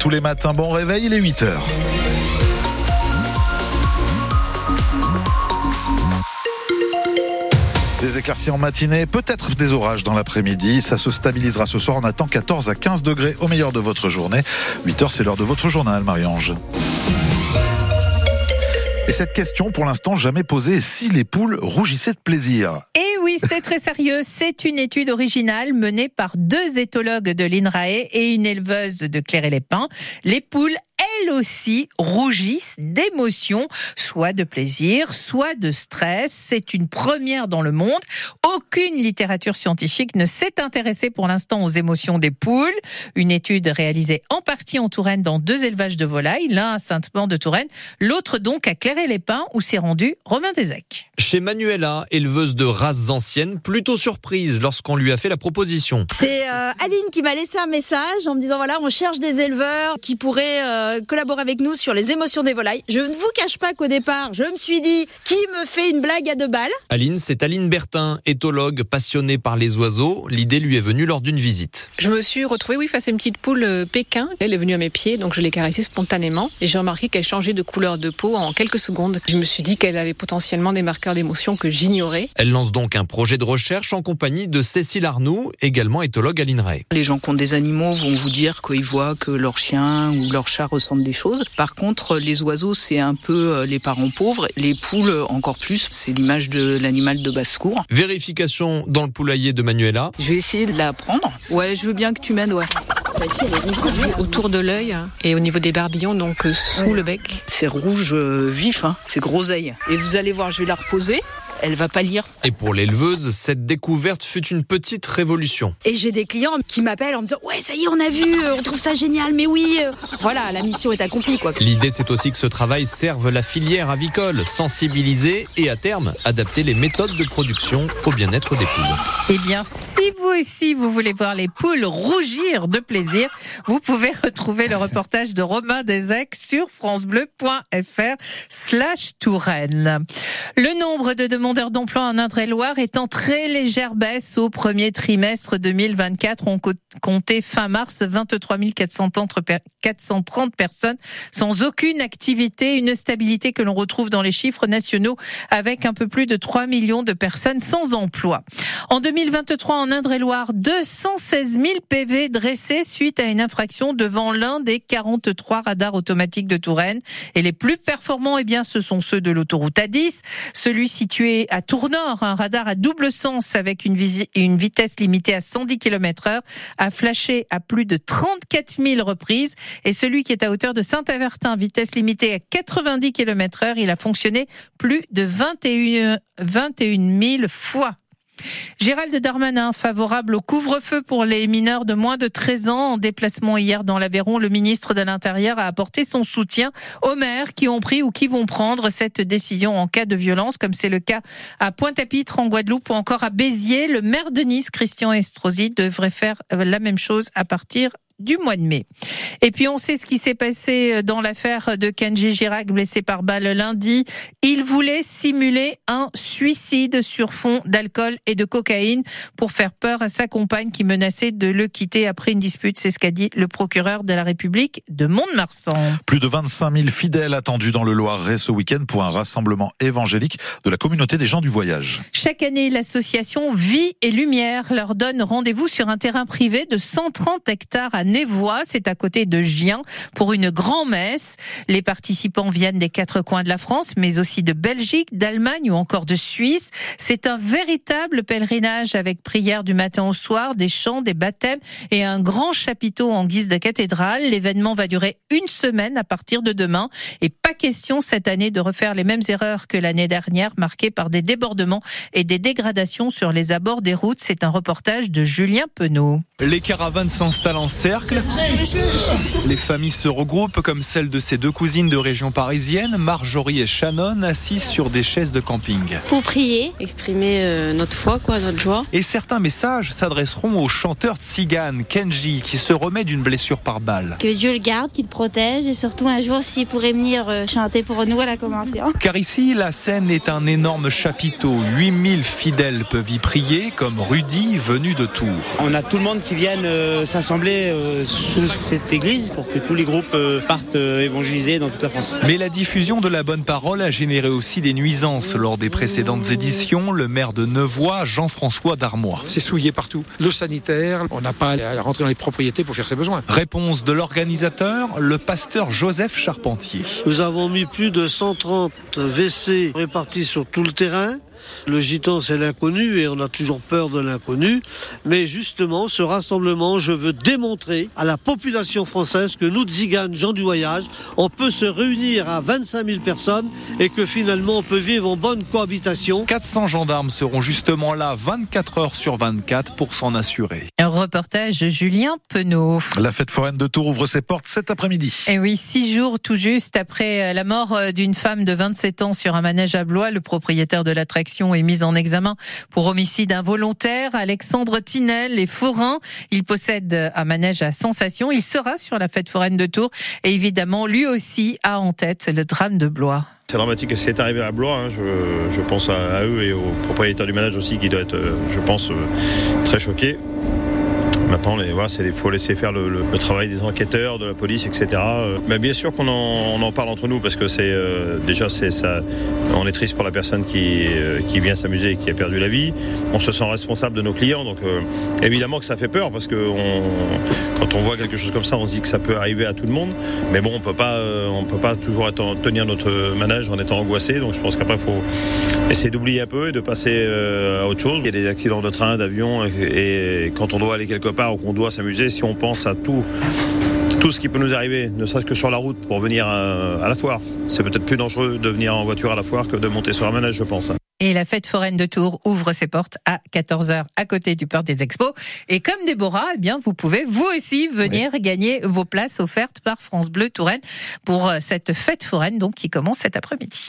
tous les matins. Bon réveil, il est 8h. Des éclaircies en matinée, peut-être des orages dans l'après-midi. Ça se stabilisera ce soir. On attend 14 à 15 degrés au meilleur de votre journée. 8h, c'est l'heure de votre journal, Marie-Ange. Et cette question, pour l'instant, jamais posée, si les poules rougissaient de plaisir? Et oui, c'est très sérieux. C'est une étude originale menée par 2 éthologues de l'INRAE et une éleveuse de Cléré-les-Pins. Les poules, elles aussi, rougissent d'émotion, soit de plaisir, soit de stress. C'est une première dans le monde. Aucune littérature scientifique ne s'est intéressée pour l'instant aux émotions des poules. Une étude réalisée en partie en Touraine dans 2 élevages de volailles, l'un à Sainte-Maure-de-Touraine, l'autre donc à Cléré-les-Pins où s'est rendu Romain Desec. Chez Manuela, éleveuse de races anciennes, plutôt surprise lorsqu'on lui a fait la proposition. C'est Aline qui m'a laissé un message en me disant voilà, on cherche des éleveurs qui pourraient collaborer avec nous sur les émotions des volailles. Je ne vous cache pas qu'au départ, je me suis dit qui me fait une blague à 2 balles. Aline, c'est Aline Bertin, éthologue passionnée par les oiseaux. L'idée lui est venue lors d'une visite. Je me suis retrouvée face à une petite poule Pékin. Elle est venue à mes pieds, donc je l'ai caressée spontanément. Et j'ai remarqué qu'elle changeait de couleur de peau en quelques secondes. Je me suis dit qu'elle avait potentiellement des marqueurs d'émotion que j'ignorais. Elle lance donc un projet de recherche en compagnie de Cécile Arnoux, également éthologue à l'INRAE. Les gens qui ont des animaux vont vous dire qu'ils voient que leur chien ou leur chat ressentent des choses. Par contre, les oiseaux, c'est un peu les parents pauvres. Les poules, encore plus, c'est l'image de l'animal de basse-cour. Vérification dans le poulailler de Manuela. Je vais essayer de la prendre. Ouais, je veux bien que tu m'aides, ouais. Autour de l'œil et au niveau des barbillons, donc sous le bec. C'est rouge vif, hein. C'est groseille. Et vous allez voir, je vais la reposer. Elle va pâlir. Et pour l'éleveuse, cette découverte fut une petite révolution. Et j'ai des clients qui m'appellent en me disant ouais, ça y est, on a vu, on trouve ça génial, mais oui, voilà, la mission est accomplie, quoi. L'idée, c'est aussi que ce travail serve la filière avicole, sensibiliser et à terme, adapter les méthodes de production au bien-être des poules. Eh bien, si vous aussi, vous voulez voir les poules rougir de plaisir, vous pouvez retrouver le reportage de Romain Desec sur francebleu.fr/Touraine. Le nombre de demandeurs d'emploi en Indre-et-Loire est en très légère baisse au premier trimestre 2024. On comptait fin mars 23 430 personnes sans aucune activité, une stabilité que l'on retrouve dans les chiffres nationaux avec un peu plus de 3 millions de personnes sans emploi. En 2023, en Indre-et-Loire, 216 000 PV dressés suite à une infraction devant l'un des 43 radars automatiques de Touraine. Et les plus performants, eh bien, ce sont ceux de l'autoroute A10, celui situé à Tournord, un radar à double sens avec une vitesse limitée à 110 km/h, a flashé à plus de 34 000 reprises. Et celui qui est à hauteur de Saint-Avertin, vitesse limitée à 90 km/h, il a fonctionné plus de 21 000 fois. Gérald Darmanin, favorable au couvre-feu pour les mineurs de moins de 13 ans. En déplacement hier dans l'Aveyron, le ministre de l'Intérieur a apporté son soutien aux maires qui ont pris ou qui vont prendre cette décision en cas de violence, comme c'est le cas à Pointe-à-Pitre en Guadeloupe ou encore à Béziers. Le maire de Nice, Christian Estrosi, devrait faire la même chose à partir du mois de mai. Et puis on sait ce qui s'est passé dans l'affaire de Kenji Girac, blessé par balle lundi. Il voulait simuler un suicide sur fond d'alcool et de cocaïne pour faire peur à sa compagne qui menaçait de le quitter après une dispute. C'est ce qu'a dit le procureur de la République de Mont-de-Marsan. Plus de 25 000 fidèles attendus dans le Loiret ce week-end pour un rassemblement évangélique de la communauté des gens du voyage. Chaque année, l'association Vie et Lumière leur donne rendez-vous sur un terrain privé de 130 hectares à Névois, c'est à côté de Gien, pour une grand-messe. Les participants viennent des 4 coins de la France, mais aussi de Belgique, d'Allemagne ou encore de Suisse. C'est un véritable pèlerinage avec prière du matin au soir, des chants, des baptêmes et un grand chapiteau en guise de cathédrale. L'événement va durer 1 semaine à partir de demain et pas question cette année de refaire les mêmes erreurs que l'année dernière, marquées par des débordements et des dégradations sur les abords des routes. C'est un reportage de Julien Penaud. Les caravanes s'installent en cercle. Les familles se regroupent comme celle de ces 2 cousines de région parisienne, Marjorie et Shannon, assises sur des chaises de camping. Pour prier, exprimer notre foi, notre joie. Et certains messages s'adresseront au chanteur tzigane Kenji qui se remet d'une blessure par balle. Que Dieu le garde, qu'il le protège et surtout un jour s'il pourrait venir chanter pour nous à la Convention. Car ici, la scène est un énorme chapiteau. 8000 fidèles peuvent y prier, comme Rudy, venu de Tours. On a tout le monde qui vient s'assembler sous cette église pour que tous les groupes partent évangéliser dans toute la France. Mais la diffusion de la bonne parole a généré aussi des nuisances lors des précédentes éditions. Le maire de Nevoy, Jean-François Darmois. C'est souillé partout. L'eau sanitaire, on n'a pas à rentrer dans les propriétés pour faire ses besoins. Réponse de l'organisateur, le pasteur Joseph Charpentier. Nous avons mis plus de 130 WC répartis sur tout le terrain. Le gitan, c'est l'inconnu et on a toujours peur de l'inconnu. Mais justement, ce rassemblement, je veux démontrer à la population française que nous, Tziganes, gens du voyage, on peut se réunir à 25 000 personnes et que finalement, on peut vivre en bonne cohabitation. 400 gendarmes seront justement là 24 heures sur 24 pour s'en assurer. Un reportage Julien Penaud. La fête foraine de Tours ouvre ses portes cet après-midi. Et oui, 6 jours tout juste après la mort d'une femme de 27 ans sur un manège à Blois, le propriétaire de l'attraction est mis en examen pour homicide involontaire. Alexandre Tinel est forain. Il possède un manège à sensations. Il sera sur la fête foraine de Tours et évidemment, lui aussi a en tête le drame de Blois. C'est dramatique ce qui est arrivé à Blois. Je pense à eux et aux propriétaires du manège aussi qui doivent être, je pense, très choqués. Maintenant, il faut laisser faire le travail des enquêteurs, de la police, etc. Mais bien sûr qu'on en parle entre nous parce que c'est ça. On est triste pour la personne qui vient s'amuser et qui a perdu la vie. On se sent responsable de nos clients, donc évidemment que ça fait peur parce que quand on voit quelque chose comme ça, on se dit que ça peut arriver à tout le monde. Mais bon, on peut pas toujours tenir notre manège en étant angoissé. Donc je pense qu'après, il faut essayer d'oublier un peu et de passer à autre chose. Il y a des accidents de train, d'avion, et quand on doit aller quelque part ou qu'on doit s'amuser, si on pense à tout ce qui peut nous arriver, ne serait-ce que sur la route pour venir à la foire, c'est peut-être plus dangereux de venir en voiture à la foire que de monter sur un manège, je pense. Et la fête foraine de Tours ouvre ses portes à 14h à côté du Parc des Expos. Et comme Déborah, eh bien, vous pouvez vous aussi venir gagner vos places offertes par France Bleu Touraine pour cette fête foraine donc qui commence cet après-midi.